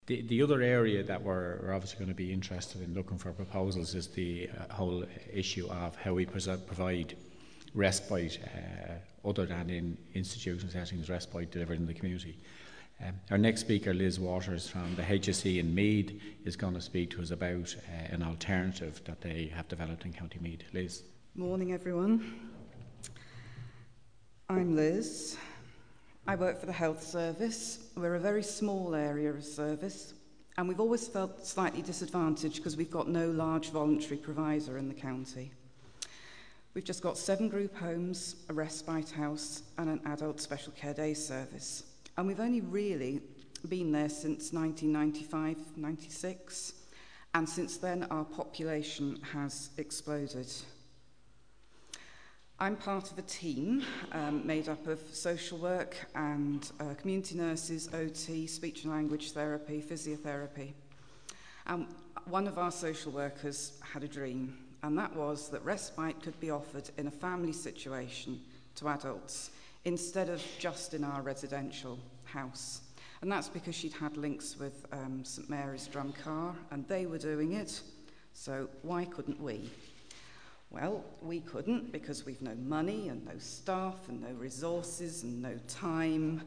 The other area that we're obviously going to be interested in looking for proposals is the whole issue of how we provide respite other than in institution settings, respite delivered in the community. Our next speaker, Liz Waters from the HSE in Meath, is going to speak to us about an alternative that they have developed in County Meath. Liz. Morning, everyone. I'm Liz. I work for the Health Service. We're a very small area of service, and we've always felt slightly disadvantaged because we've got no large voluntary provider in the county. We've just got 7 group homes, a respite house, and an adult special care day service. And we've only really been there since 1995-96, and since then our population has exploded. I'm part of a team made up of social work and community nurses, OT, speech and language therapy, physiotherapy. And one of our social workers had a dream, and that was that respite could be offered in a family situation to adults instead of just in our residential house. And that's because she'd had links with St Mary's Drumcar, and they were doing it, so why couldn't we? Well, we couldn't because we've no money and no staff and no resources and no time.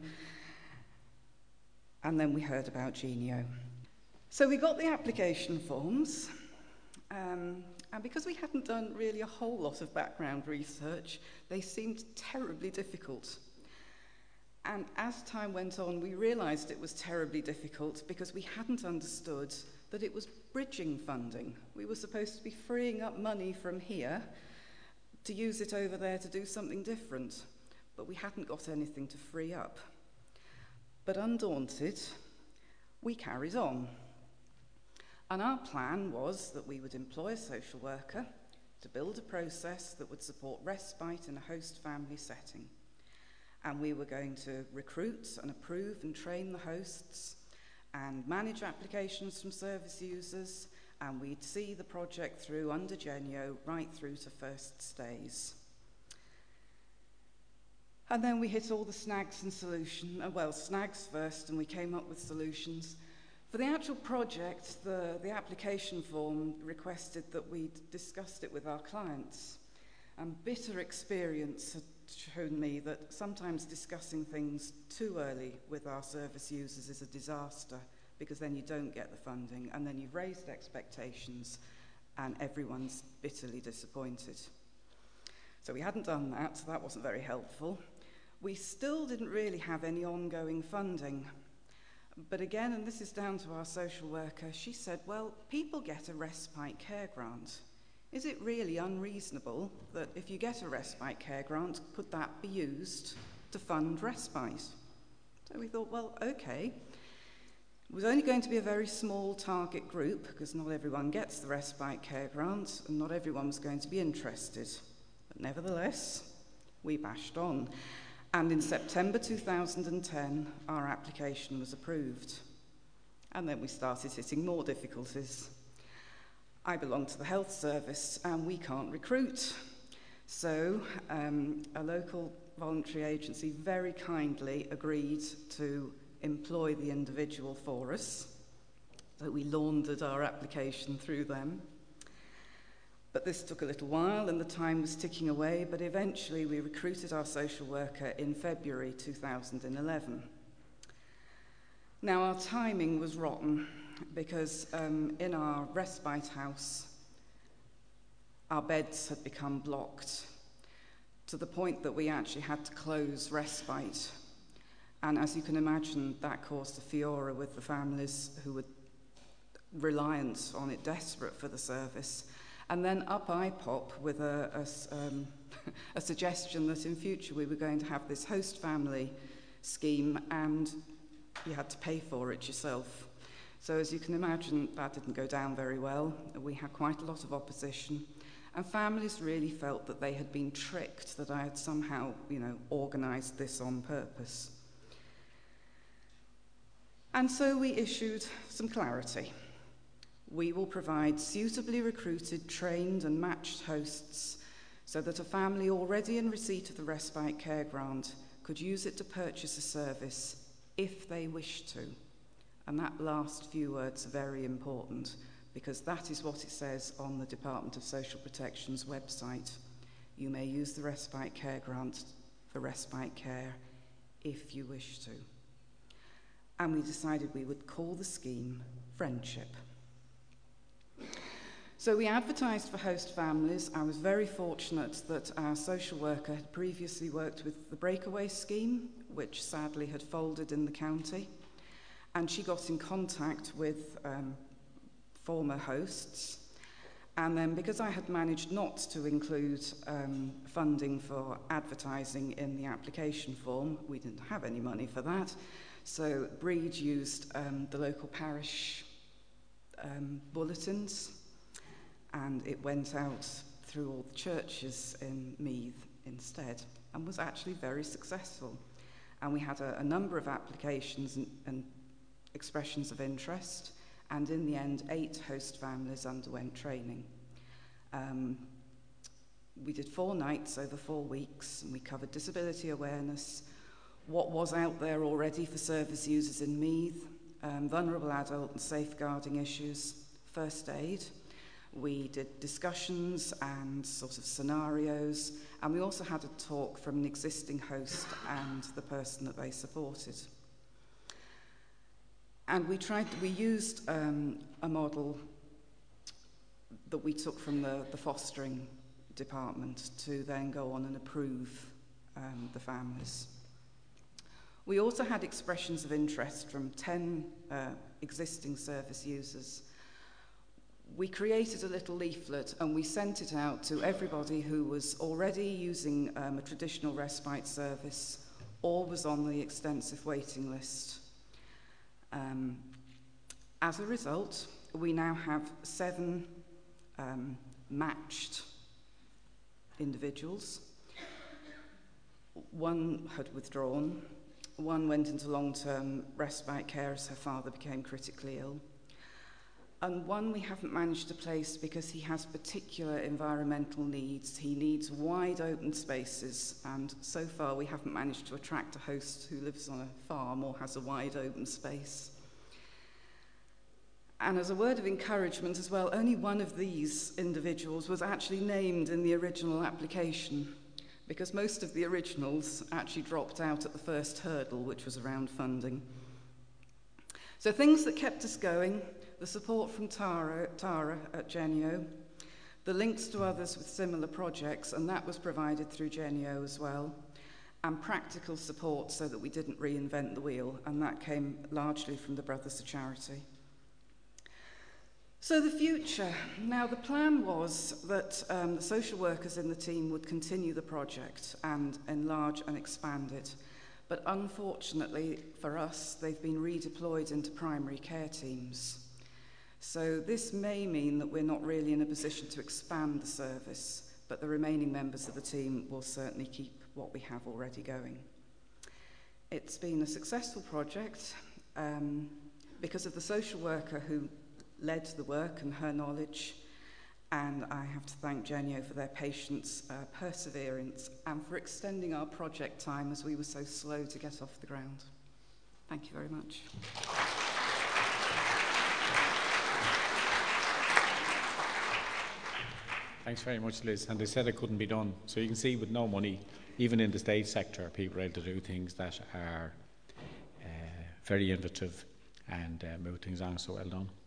And then we heard about Genio. So we got the application forms, and because we hadn't done really a whole lot of background research, they seemed terribly difficult. And as time went on, we realised it was terribly difficult because we hadn't understood that it was bridging funding. We were supposed to be freeing up money from here to use it over there to do something different, but we hadn't got anything to free up. But undaunted, we carried on. And our plan was that we would employ a social worker to build a process that would support respite in a host family setting. And we were going to recruit and approve and train the hosts and manage applications from service users, and we'd see the project through under Genio right through to first stays. And then we hit all the snags and solutions, snags first, and we came up with solutions. For the actual project, the application form requested that we discussed it with our clients. And bitter experience had shown me that sometimes discussing things too early with our service users is a disaster, because then you don't get the funding, and then you've raised expectations and everyone's bitterly disappointed. So we hadn't done that, so that wasn't very helpful. We still didn't really have any ongoing funding. But again, and this is down to our social worker, she said, well, people get a respite care grant. Is it really unreasonable that if you get a respite care grant, could that be used to fund respite? So we thought, well, okay. It was only going to be a very small target group because not everyone gets the respite care grant and not everyone was going to be interested. But nevertheless, we bashed on. And in September 2010, our application was approved. And then we started hitting more difficulties. I belong to the Health Service and we can't recruit. So a local voluntary agency very kindly agreed to employ the individual for us. So we laundered our application through them. But this took a little while and the time was ticking away, but eventually we recruited our social worker in February 2011. Now our timing was rotten, because in our respite house, our beds had become blocked to the point that we actually had to close respite. And as you can imagine, that caused a furore with the families who were reliant on it, desperate for the service. And then up I pop with a suggestion that in future we were going to have this host family scheme and you had to pay for it yourself. So as you can imagine, that didn't go down very well. We had quite a lot of opposition. And families really felt that they had been tricked, that I had somehow, organised this on purpose. And so we issued some clarity. We will provide suitably recruited, trained and matched hosts so that a family already in receipt of the respite care grant could use it to purchase a service if they wish to. And that last few words are very important, because that is what it says on the Department of Social Protection's website. You may use the respite care grant for respite care if you wish to. And we decided we would call the scheme Friendship. So we advertised for host families. I was very fortunate that our social worker had previously worked with the Breakaway scheme, which sadly had folded in the county. And she got in contact with former hosts. And then, because I had managed not to include funding for advertising in the application form, we didn't have any money for that. So Breed used the local parish bulletins, and it went out through all the churches in Meath instead, and was actually very successful. And we had a number of applications and expressions of interest, and in the end 8 host families underwent training. We did 4 nights over 4 weeks, and we covered disability awareness, what was out there already for service users in Meath, vulnerable adult and safeguarding issues, first aid. We did discussions and sort of scenarios, and we also had a talk from an existing host and the person that they supported. And we used a model that we took from the fostering department to then go on and approve the families. We also had expressions of interest from 10 existing service users. We created a little leaflet and we sent it out to everybody who was already using a traditional respite service or was on the extensive waiting list. As a result, we now have 7 matched individuals. 1 had withdrawn, 1 went into long-term respite care as her father became critically ill, and 1 we haven't managed to place because he has particular environmental needs. He needs wide open spaces, and so far we haven't managed to attract a host who lives on a farm or has a wide open space. And as a word of encouragement as well, only 1 of these individuals was actually named in the original application, because most of the originals actually dropped out at the first hurdle, which was around funding. So things that kept us going: the support from Tara at Genio, the links to others with similar projects, and that was provided through Genio as well, and practical support so that we didn't reinvent the wheel, and that came largely from the Brothers of Charity. So the future. Now, the plan was that the social workers in the team would continue the project and enlarge and expand it. But unfortunately for us, they've been redeployed into primary care teams. So this may mean that we're not really in a position to expand the service, but the remaining members of the team will certainly keep what we have already going. It's been a successful project because of the social worker who led the work and her knowledge, and I have to thank Genio for their patience, perseverance, and for extending our project time as we were so slow to get off the ground. Thank you very much. Thanks very much, Liz. And they said it couldn't be done. So you can see, with no money, even in the state sector, people are able to do things that are very innovative and move things on. So well done.